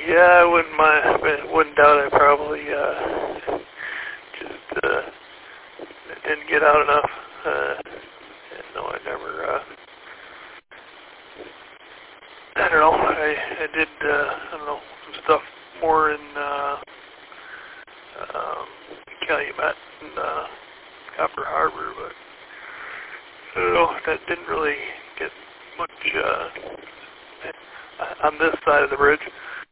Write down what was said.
Yeah, I wouldn't doubt I probably just didn't get out enough. No, I never. I don't know. I did. I don't know, some stuff more in Calumet and Copper Harbor, but I don't know. That didn't really get much on this side of the bridge.